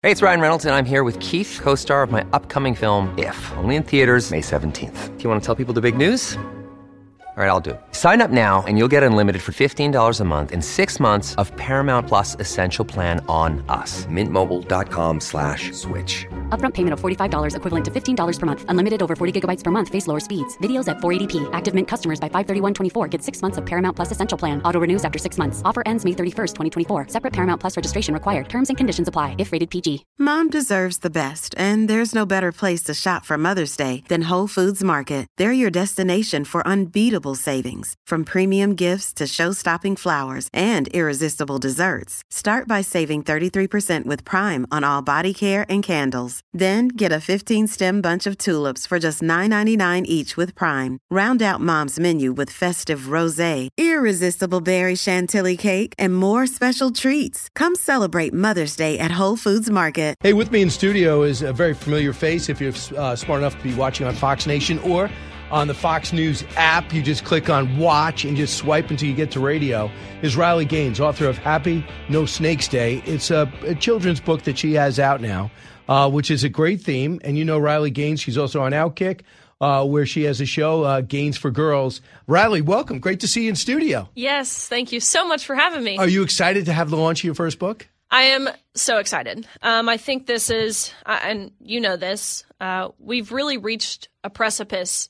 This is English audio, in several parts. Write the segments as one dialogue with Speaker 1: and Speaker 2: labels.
Speaker 1: Hey, it's Ryan Reynolds, and I'm here with Keith, co-star of my upcoming film, If, only in theaters May 17th. Do you want to tell people the big news? All right, I'll do it. Sign up now and you'll get unlimited for $15 a month and 6 months of Paramount Plus Essential Plan on us. MintMobile.com/switch.
Speaker 2: Upfront payment of $45 equivalent to $15 per month. Unlimited over 40 gigabytes per month. Face lower speeds. Videos at 480p. Active Mint customers by 531.24 get 6 months of Paramount Plus Essential Plan. Auto renews after 6 months. Offer ends May 31st, 2024. Separate Paramount Plus registration required. Terms and conditions apply if rated PG.
Speaker 3: Mom deserves the best, and there's no better place to shop for Mother's Day than Whole Foods Market. They're your destination for unbeatable savings. From premium gifts to show-stopping flowers and irresistible desserts. Start by saving 33% with Prime on all body care and candles. Then get a 15-stem bunch of tulips for just $9.99 each with Prime. Round out Mom's menu with festive rosé, irresistible berry chantilly cake, and more special treats. Come celebrate Mother's Day at Whole Foods Market.
Speaker 4: Hey, with me in studio is a very familiar face. If you're smart enough to be watching on Fox Nation or on the Fox News app, you just click on watch and just swipe until you get to radio, is Riley Gaines, author of Happy No Snakes Day. It's a children's book that she has out now, which is a great theme. And you know Riley Gaines, she's also on Outkick, where she has a show, Gaines for Girls. Riley, welcome. Great to see you in studio.
Speaker 5: Yes, thank you so much for having me.
Speaker 4: Are you excited to have the launch of your first book?
Speaker 5: I am so excited. I think this is, and you know this, we've really reached a precipice.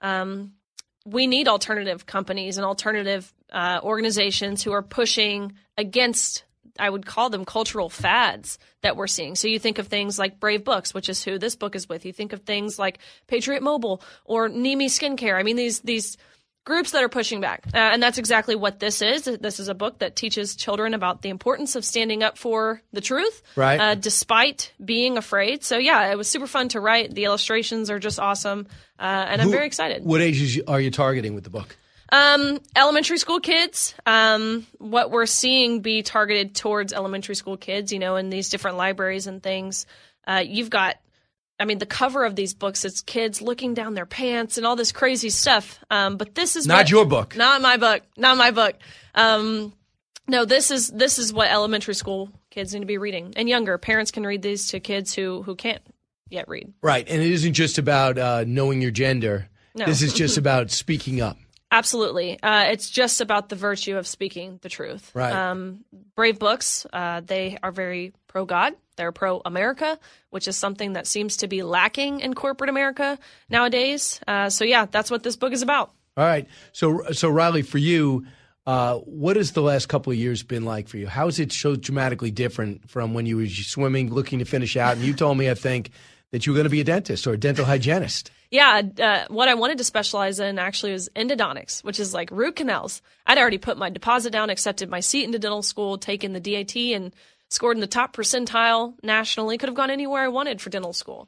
Speaker 5: We need alternative companies and alternative organizations who are pushing against, I would call them cultural fads that we're seeing. So you think of things like Brave Books, which is who this book is with. You think of things like Patriot Mobile or Nimi Skincare. I mean, these groups that are pushing back. And that's exactly what this is. This is a book that teaches children about the importance of standing up for the truth,
Speaker 4: right?
Speaker 5: Despite being afraid. So, yeah, it was super fun to write. The illustrations are just awesome. And I'm very excited.
Speaker 4: What ages are you targeting with the book?
Speaker 5: Elementary school kids. What we're seeing be targeted towards elementary school kids, you know, in these different libraries and things. You've got, I mean, the cover of these books, it's kids looking down their pants and all this crazy stuff. But this is
Speaker 4: not your book.
Speaker 5: Not my book. Not my book. No, this is what elementary school kids need to be reading, and younger. Parents can read these to kids who can't yet read.
Speaker 4: Right, and it isn't just about knowing your gender.
Speaker 5: No.
Speaker 4: This is just about speaking up.
Speaker 5: Absolutely. It's just about the virtue of speaking the truth.
Speaker 4: Right.
Speaker 5: Brave Books, they are very pro-God. They're pro-America, which is something that seems to be lacking in corporate America nowadays. So, yeah, that's what this book is about.
Speaker 4: All right. So Riley, for you, what has the last couple of years been like for you? How is it so dramatically different from when you were swimming, looking to finish out? And you told me, I think, that you were going to be a dentist or a dental hygienist.
Speaker 5: Yeah, what I wanted to specialize in actually was endodontics, which is like root canals. I'd already put my deposit down, accepted my seat into dental school, taken the DAT, and scored in the top percentile nationally. Could have gone anywhere I wanted for dental school.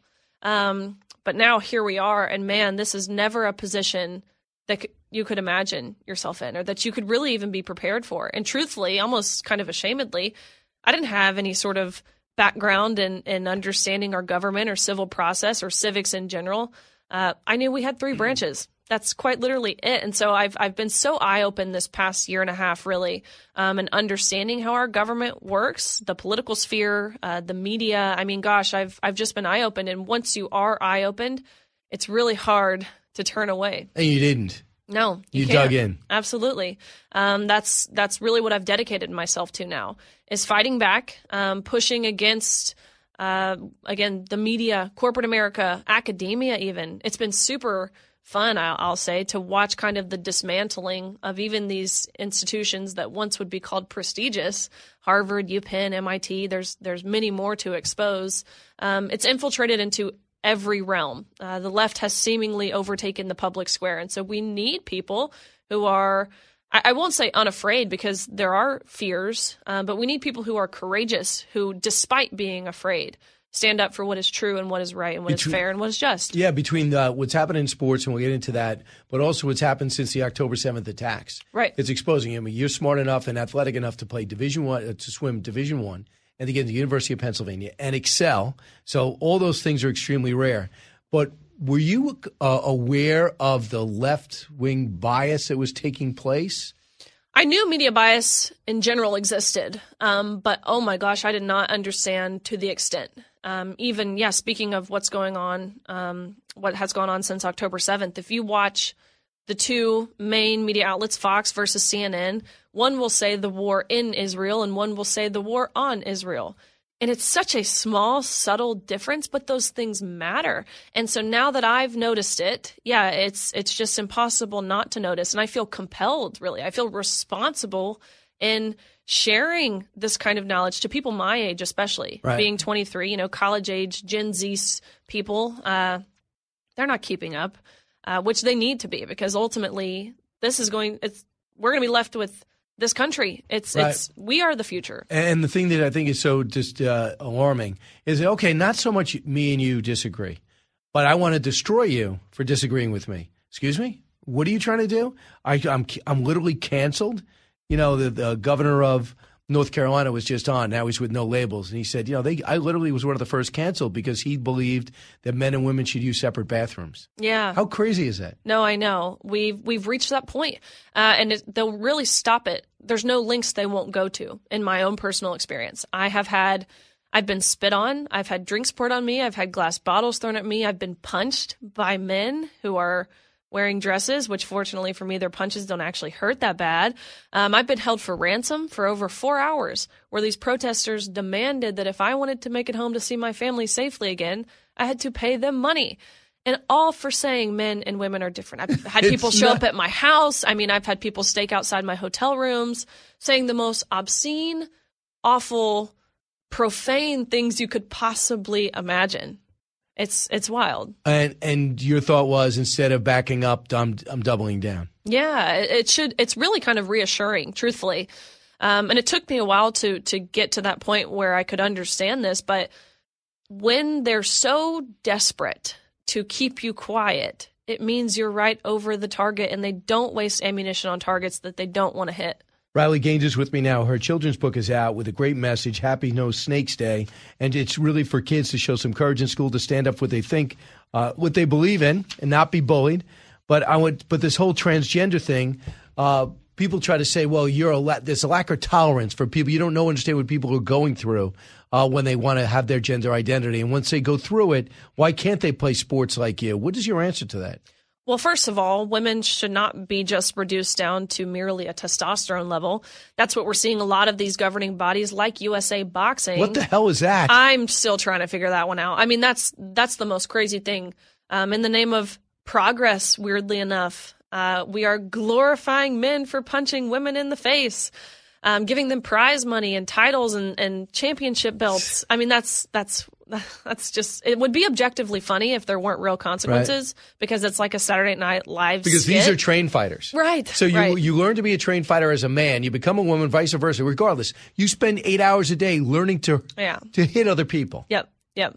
Speaker 5: But now here we are, and man, this is never a position that you could imagine yourself in or that you could really even be prepared for. And truthfully, almost kind of ashamedly, I didn't have any sort of background in understanding our government or civil process or civics in general. I knew we had 3 branches. That's quite literally it. And so I've been so eye-open this past year and a half, really, in understanding how our government works, the political sphere, the media. I mean, gosh, I've just been eye-opened. And once you are eye-opened, it's really hard to turn away.
Speaker 4: And you didn't.
Speaker 5: No,
Speaker 4: you
Speaker 5: can't.
Speaker 4: Dug in.
Speaker 5: Absolutely. That's really what I've dedicated myself to now, is fighting back, pushing against again, the media, corporate America, academia even. It's been super fun, I'll say, to watch kind of the dismantling of even these institutions that once would be called prestigious. Harvard, UPenn, MIT, there's many more to expose. It's infiltrated into every realm. The left has seemingly overtaken the public square. And so we need people who are, I won't say unafraid because there are fears, but we need people who are courageous, who, despite being afraid, stand up for what is true and what is right and what is fair and what is just.
Speaker 4: Yeah, between what's happened in sports, and we'll get into that, but also what's happened since the October 7th attacks.
Speaker 5: Right.
Speaker 4: It's exposing. I mean, you're smart enough and athletic enough to play Division I, to swim Division I, and to get to the University of Pennsylvania and excel. So all those things are extremely rare. But were you aware of the left-wing bias that was taking place?
Speaker 5: I knew media bias in general existed, but oh my gosh, I did not understand to the extent. Speaking of what's going on, what has gone on since October 7th, if you watch the two main media outlets, Fox versus CNN, one will say the war in Israel and one will say the war on Israel. And it's such a small, subtle difference, but those things matter. And so now that I've noticed it, it's just impossible not to notice. And I feel compelled, really. I feel responsible in sharing this kind of knowledge to people my age, especially being 23, college age Gen Z people. They're not keeping up, which they need to be, because ultimately we're going to be left with this country. We are the future.
Speaker 4: And the thing that I think is so just alarming is, okay, not so much me and you disagree, but I want to destroy you for disagreeing with me. Excuse me? What are you trying to do? I'm literally canceled. The governor of North Carolina was just on. Now he's with No Labels. And he said, I literally was one of the first canceled because he believed that men and women should use separate bathrooms.
Speaker 5: Yeah.
Speaker 4: How crazy is that?
Speaker 5: No, I know. We've reached that point. And they'll really stop it. There's no links they won't go to in my own personal experience. I've been spit on. I've had drinks poured on me. I've had glass bottles thrown at me. I've been punched by men who are wearing dresses, which fortunately for me, their punches don't actually hurt that bad. I've been held for ransom for over 4 hours, where these protesters demanded that if I wanted to make it home to see my family safely again, I had to pay them money. And all for saying men and women are different. I've had people show up at my house. I've had people stake outside my hotel rooms saying the most obscene, awful, profane things you could possibly imagine. It's wild. And
Speaker 4: your thought was, instead of backing up, I'm doubling down.
Speaker 5: Yeah, it's really kind of reassuring, truthfully. And it took me a while to get to that point where I could understand this. But when they're so desperate to keep you quiet, it means you're right over the target, and they don't waste ammunition on targets that they don't want to hit.
Speaker 4: Riley Gaines is with me now. Her children's book is out with a great message, Happy No Snakes Day. And it's really for kids to show some courage in school, to stand up for what they think, what they believe in, and not be bullied. But this whole transgender thing, people try to say, well, there's a lack of tolerance for people. You don't understand what people are going through when they want to have their gender identity. And once they go through it, why can't they play sports like you? What is your answer to that?
Speaker 5: Well, first of all, women should not be just reduced down to merely a testosterone level. That's what we're seeing a lot of these governing bodies like USA Boxing.
Speaker 4: What the hell is that?
Speaker 5: I'm still trying to figure that one out. That's the most crazy thing. In the name of progress, weirdly enough, we are glorifying men for punching women in the face, giving them prize money and titles and championship belts. That's just, it would be objectively funny if there weren't real consequences, because it's like a Saturday Night Live
Speaker 4: Because
Speaker 5: skit.
Speaker 4: These are trained fighters.
Speaker 5: Right.
Speaker 4: So you learn to be a trained fighter as a man. You become a woman, vice versa. Regardless, you spend 8 hours a day learning to hit other people.
Speaker 5: Yep.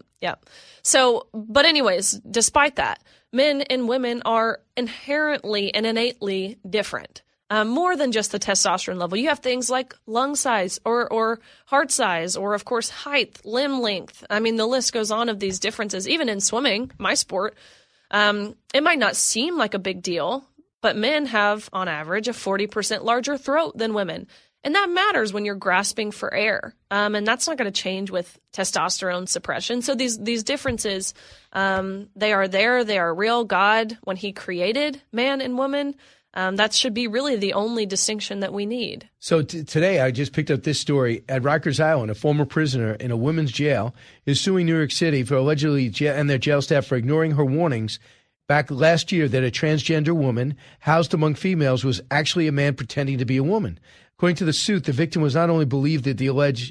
Speaker 5: So, but anyways, despite that, men and women are inherently and innately different. More than just the testosterone level. You have things like lung size or heart size, or, of course, height, limb length. The list goes on of these differences. Even in swimming, my sport, it might not seem like a big deal, but men have, on average, a 40% larger throat than women. And that matters when you're grasping for air. And that's not going to change with testosterone suppression. So these differences, they are there. They are real. God, when he created man and woman, that should be really the only distinction that we need.
Speaker 4: So today I just picked up this story. At Rikers Island, a former prisoner in a women's jail is suing New York City for allegedly and their jail staff for ignoring her warnings back last year that a transgender woman housed among females was actually a man pretending to be a woman. According to the suit, the victim was not only believed that the alleged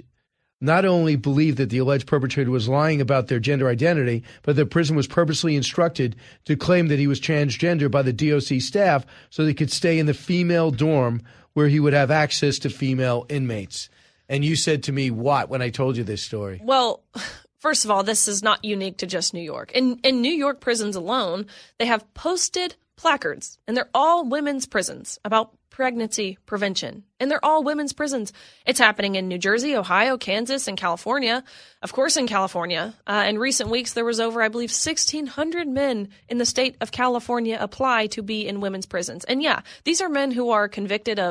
Speaker 4: perpetrator was lying about their gender identity, but the prison was purposely instructed to claim that he was transgender by the DOC staff so they could stay in the female dorm where he would have access to female inmates. And you said to me, what, when I told you this story?
Speaker 5: Well, first of all, this is not unique to just New York. In New York prisons alone, they have posted placards, and they're all women's prisons, about pregnancy prevention. And they're all women's prisons. It's happening in New Jersey, Ohio, Kansas, and California. Of course, in California. In recent weeks, there was over, I believe, 1,600 men in the state of California apply to be in women's prisons. And yeah, these are men who are convicted of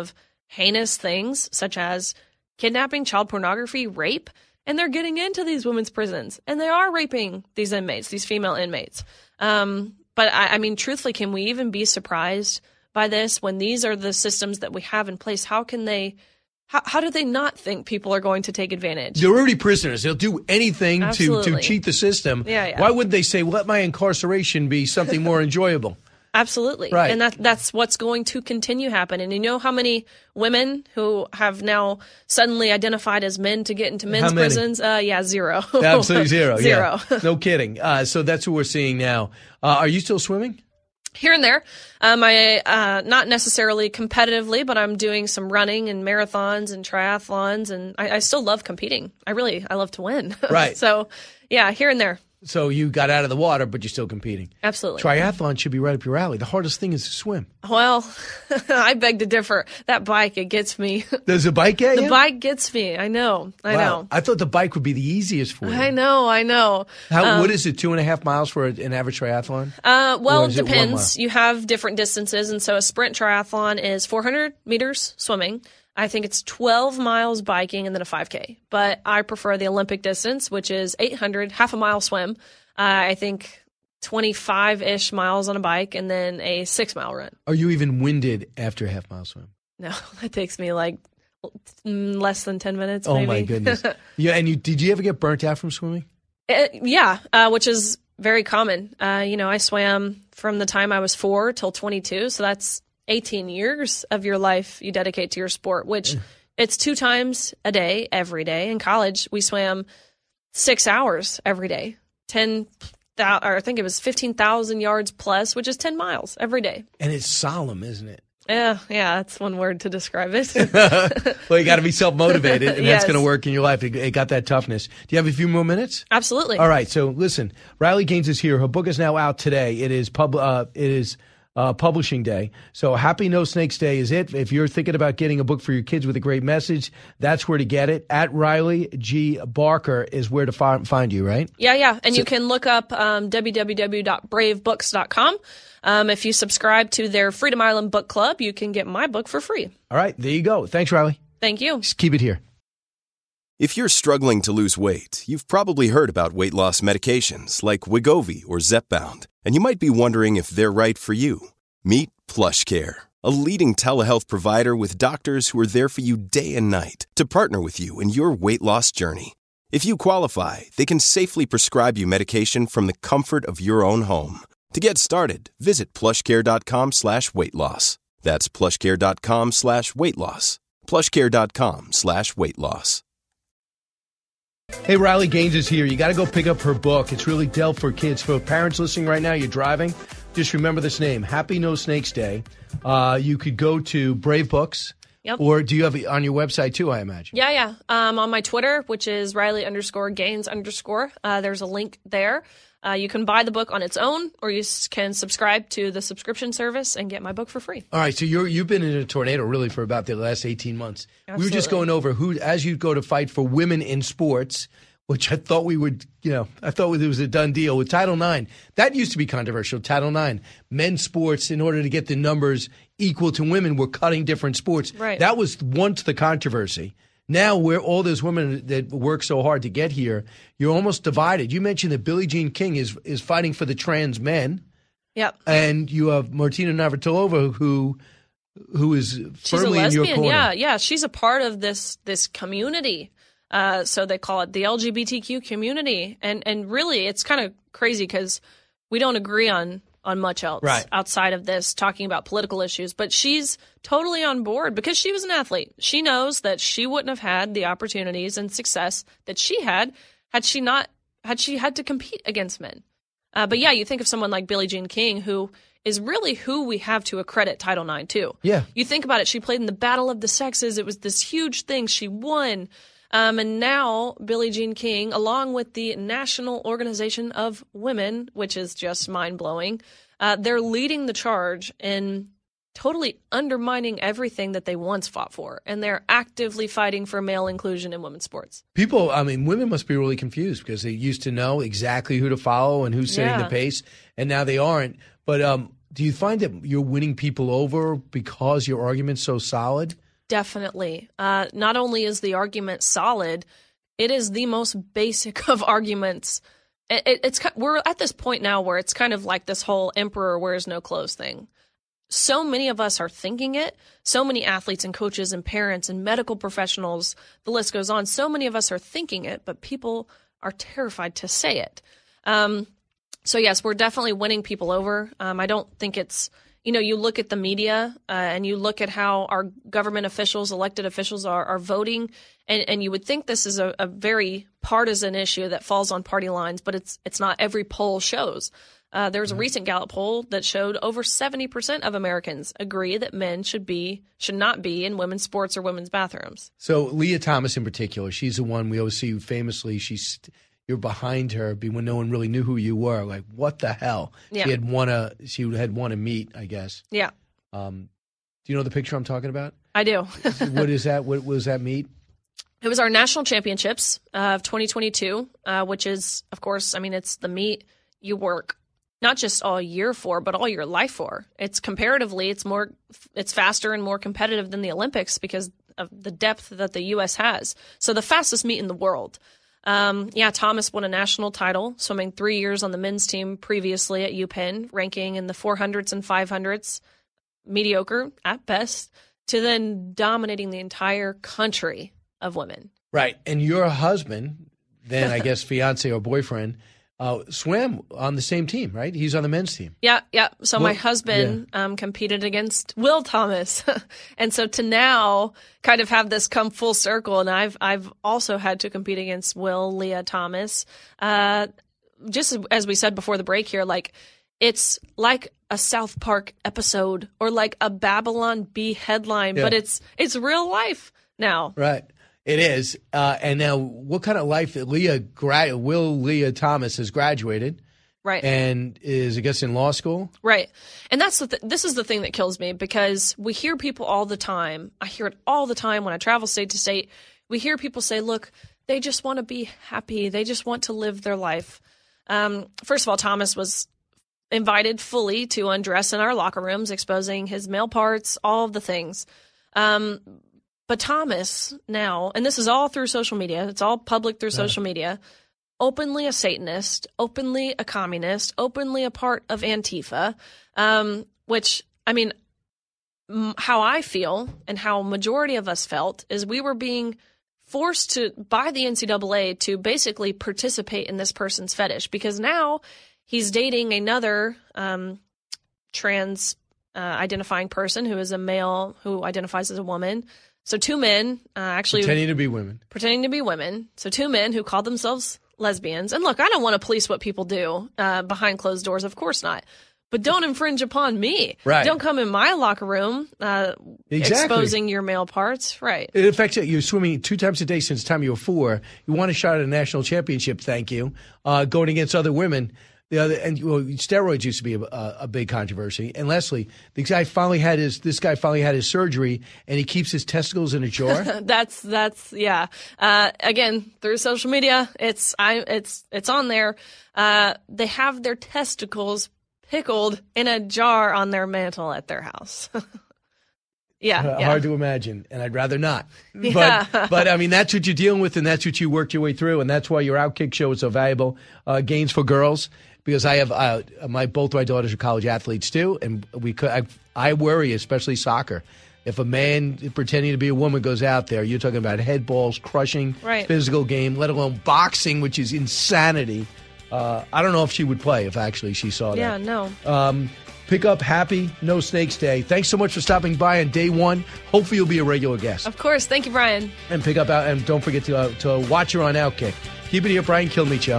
Speaker 5: heinous things such as kidnapping, child pornography, rape, and they're getting into these women's prisons and they are raping these inmates, these female inmates. But I mean, truthfully, can we even be surprised by this when these are the systems that we have in place? How can they, how do they not think people are going to take advantage?
Speaker 4: They're already prisoners. They'll do anything to cheat the system.
Speaker 5: Yeah.
Speaker 4: Why would they say, let my incarceration be something more enjoyable?
Speaker 5: Absolutely.
Speaker 4: Right.
Speaker 5: And that's what's going to continue happen. And you know how many women who have now suddenly identified as men to get into men's prisons? Zero.
Speaker 4: Absolutely zero.
Speaker 5: Zero.
Speaker 4: Yeah. No kidding. So that's what we're seeing now. Are you still swimming?
Speaker 5: Here and there. I not necessarily competitively, but I'm doing some running and marathons and triathlons, and I still love competing. I love to win.
Speaker 4: Right.
Speaker 5: So, yeah, here and there.
Speaker 4: So you got out of the water, but you're still competing.
Speaker 5: Absolutely.
Speaker 4: Triathlon should be right up your alley. The hardest thing is to swim.
Speaker 5: Well, I beg to differ. That bike, it gets me.
Speaker 4: Does the bike get you?
Speaker 5: The bike gets me. I know.
Speaker 4: Wow. I thought the bike would be the easiest for you.
Speaker 5: I know.
Speaker 4: What is it, 2.5 miles for an average triathlon?
Speaker 5: Well, it depends. You have different distances, and so a sprint triathlon is 400 meters swimming. I think it's 12 miles biking and then a 5K. But I prefer the Olympic distance, which is 800, half a mile swim. I think 25-ish miles on a bike and then a 6-mile run.
Speaker 4: Are you even winded after a half-mile swim?
Speaker 5: No, that takes me like less than 10 minutes,
Speaker 4: maybe.
Speaker 5: Oh,
Speaker 4: my goodness. Yeah, and did you ever get burnt out from swimming?
Speaker 5: Which is very common. I swam from the time I was 4 till 22, so that's 18 years of your life you dedicate to your sport, which it's 2 times a day, every day. In college, we swam 6 hours every day, 15,000 yards plus, which is 10 miles every day.
Speaker 4: And it's solemn, isn't it?
Speaker 5: Yeah, that's one word to describe it.
Speaker 4: Well, you got to be self-motivated, and
Speaker 5: Yes.
Speaker 4: that's going to work in your life. It got that toughness. Do you have a few more minutes?
Speaker 5: Absolutely.
Speaker 4: All right. So listen, Riley Gaines is here. Her book is now out today. It is publishing day. So Happy No Snakes Day is it. If you're thinking about getting a book for your kids with a great message, that's where to get it. At Riley G. Barker is where to find you, right?
Speaker 5: Yeah. And you can look up www.bravebooks.com. If you subscribe to their Freedom Island Book Club, you can get my book for free.
Speaker 4: All right. There you go. Thanks, Riley.
Speaker 5: Thank you.
Speaker 4: Just keep it here.
Speaker 6: If you're struggling to lose weight, you've probably heard about weight loss medications like Wegovy or Zepbound, and you might be wondering if they're right for you. Meet PlushCare, a leading telehealth provider with doctors who are there for you day and night to partner with you in your weight loss journey. If you qualify, they can safely prescribe you medication from the comfort of your own home. To get started, visit plushcare.com/weightloss. That's plushcare.com/weightloss. plushcare.com/weightloss.
Speaker 4: Hey, Riley Gaines is here. You got to go pick up her book. It's really dealt for kids. For parents listening right now, you're driving, just remember this name, Happy No Snakes Day. You could go to Brave Books.
Speaker 5: Yep.
Speaker 4: Or do you have it on your website too, I imagine?
Speaker 5: Yeah. On my Twitter, which is Riley_Gaines_. There's a link there. You can buy the book on its own, or you can subscribe to the subscription service and get my book for free.
Speaker 4: All right, so you've been in a tornado really for about the last 18 months.
Speaker 5: Absolutely.
Speaker 4: We were just going over who, as you go to fight for women in sports, which I thought we would, I thought it was a done deal with Title IX. That used to be controversial, Title IX. Men's sports, in order to get the numbers equal to women, were cutting different sports.
Speaker 5: Right.
Speaker 4: That was once the controversy. Now, where all those women that work so hard to get here, you're almost divided. You mentioned that Billie Jean King is fighting for the trans men.
Speaker 5: Yep.
Speaker 4: And you have Martina Navratilova, who is firmly in your corner.
Speaker 5: Yeah. She's a part of this community. So they call it the LGBTQ community. And really, it's kind of crazy because we don't agree on much else outside of this, talking about political issues. But she's totally on board because she was an athlete. She knows that she wouldn't have had the opportunities and success that she had she had to compete against men. But yeah, you think of someone like Billie Jean King, who is really who we have to accredit Title IX to.
Speaker 4: Yeah.
Speaker 5: You think about it. She played in the Battle of the Sexes. It was this huge thing. She won. And now Billie Jean King, along with the National Organization of Women, which is just mind-blowing, they're leading the charge in totally undermining everything that they once fought for. And they're actively fighting for male inclusion in women's sports.
Speaker 4: Women must be really confused because they used to know exactly who to follow and who's setting the pace, and now they aren't. But do you find that you're winning people over because your argument's so solid?
Speaker 5: Definitely. Not only is the argument solid, it is the most basic of arguments. We're at this point now where it's kind of like this whole emperor wears no clothes thing. So many of us are thinking it. So many athletes and coaches and parents and medical professionals, the list goes on. So many of us are thinking it, but people are terrified to say it. So yes, we're definitely winning people over. I don't think it's, you look at the media and you look at how our government officials, elected officials are voting, and you would think this is a very partisan issue that falls on party lines, but it's not. Every poll shows. There was a recent Gallup poll that showed over 70% of Americans agree that men should not be in women's sports or women's bathrooms.
Speaker 4: So Lia Thomas in particular, she's the one we always see famously. You're behind her when no one really knew who you were. Like, what the hell? Yeah. She had won a meet, I guess.
Speaker 5: Yeah.
Speaker 4: Do you know the picture I'm talking about?
Speaker 5: I do.
Speaker 4: What is that? What was that meet?
Speaker 5: It was our national championships of 2022, which is, of course, it's the meet you work not just all year for, but all your life for. It's comparatively, it's faster and more competitive than the Olympics because of the depth that the U.S. has. So the fastest meet in the world. Thomas won a national title, swimming 3 years on the men's team previously at UPenn, ranking in the 400s and 500s, mediocre at best, to then dominating the entire country of women.
Speaker 4: Right. And your husband, then I guess fiance or boyfriend, swam on the same team, right? He's on the men's team.
Speaker 5: Yeah. So my husband competed against Will Thomas. And so to now kind of have this come full circle, and I've also had to compete against Lia Thomas. Just as we said before the break here, like it's like a South Park episode or like a Babylon Bee headline, but it's real life now.
Speaker 4: Right. It is. And now what kind of life Lia Thomas has graduated.
Speaker 5: Right.
Speaker 4: And is, I guess, in law school.
Speaker 5: Right. And this is the thing that kills me, because we hear people all the time. I hear it all the time when I travel state to state. We hear people say, look, they just want to be happy. They just want to live their life. First of all, Thomas was invited fully to undress in our locker rooms, exposing his male parts, all of the things. But Thomas now, and this is all through social media, it's all public through social media, openly a Satanist, openly a communist, openly a part of Antifa, which, how I feel and how majority of us felt is we were being forced by the NCAA to basically participate in this person's fetish, because now he's dating another trans identifying person who is a male who identifies as a woman. So two men actually
Speaker 4: pretending to be women. So two men who called themselves lesbians. And look, I don't want to police what people do behind closed doors. Of course not. But don't infringe upon me. Right.
Speaker 5: Don't come in my locker room exposing your male parts. Right.
Speaker 4: It affects it. You're swimming 2 times a day since the time you were 4. You want a shot at a national championship, thank you, going against other women. Steroids used to be a big controversy. And Leslie, this guy finally had his surgery, and he keeps his testicles in a jar.
Speaker 5: That's again, through social media, it's on there. They have their testicles pickled in a jar on their mantle at their house.
Speaker 4: Hard to imagine, and I'd rather not.
Speaker 5: Yeah.
Speaker 4: But that's what you're dealing with, and that's what you worked your way through, and that's why your Outkick show is so valuable. Gains for Girls, because I have both my daughters are college athletes too, and I worry, especially soccer. If a man pretending to be a woman goes out there, you're talking about head balls, crushing physical game, let alone boxing, which is insanity. I don't know if she would play if actually she saw that.
Speaker 5: Yeah, no.
Speaker 4: Pick up Happy No Snakes Day. Thanks so much for stopping by on day 1. Hopefully you'll be a regular guest.
Speaker 5: Of course. Thank you, Brian.
Speaker 4: And pick up and don't forget to watch her on Outkick. Keep it here, Brian Kilmeade Show.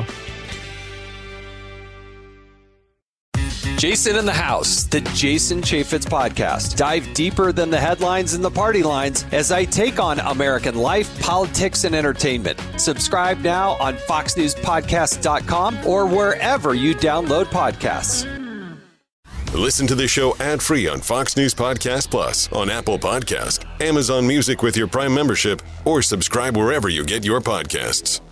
Speaker 7: Jason in the House, the Jason Chaffetz podcast. Dive deeper than the headlines and the party lines as I take on American life, politics, and entertainment. Subscribe now on foxnewspodcast.com or wherever you download podcasts.
Speaker 8: Listen to the show ad-free on Fox News Podcast Plus, on Apple Podcast, Amazon Music with your Prime membership, or subscribe wherever you get your podcasts.